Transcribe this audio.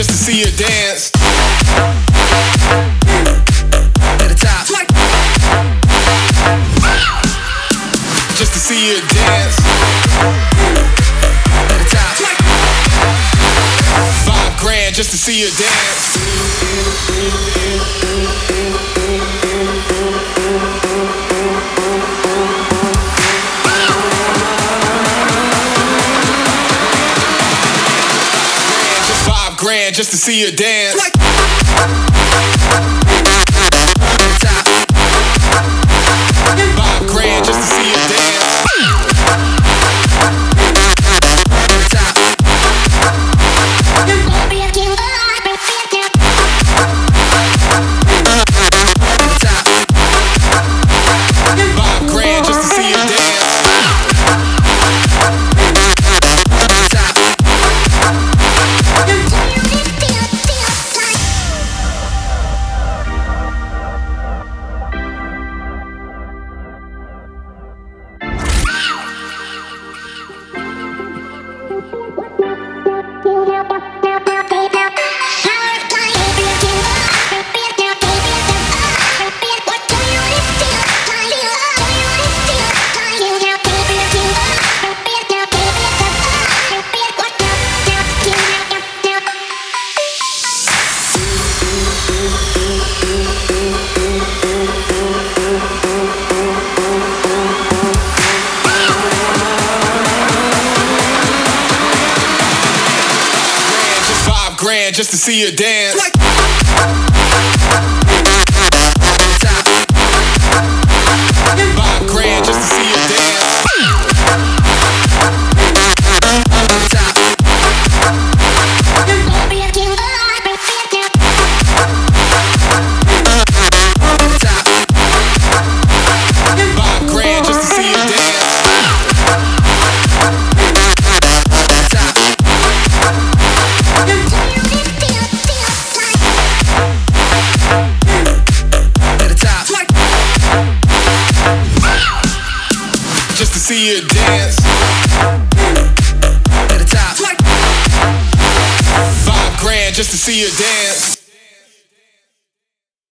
just to see you dance. To the top. Just to see you dance. To the top. $5,000 just to see you dance. $5,000 just to see you dance. $5,000 just to see you dance. $5,000 just to see you dance. $5,000 just to see you dance. $5,000 just to see you dance. $5,000 just to see you dance. Just to see you dance. To the top. $5,000 just to see you dance.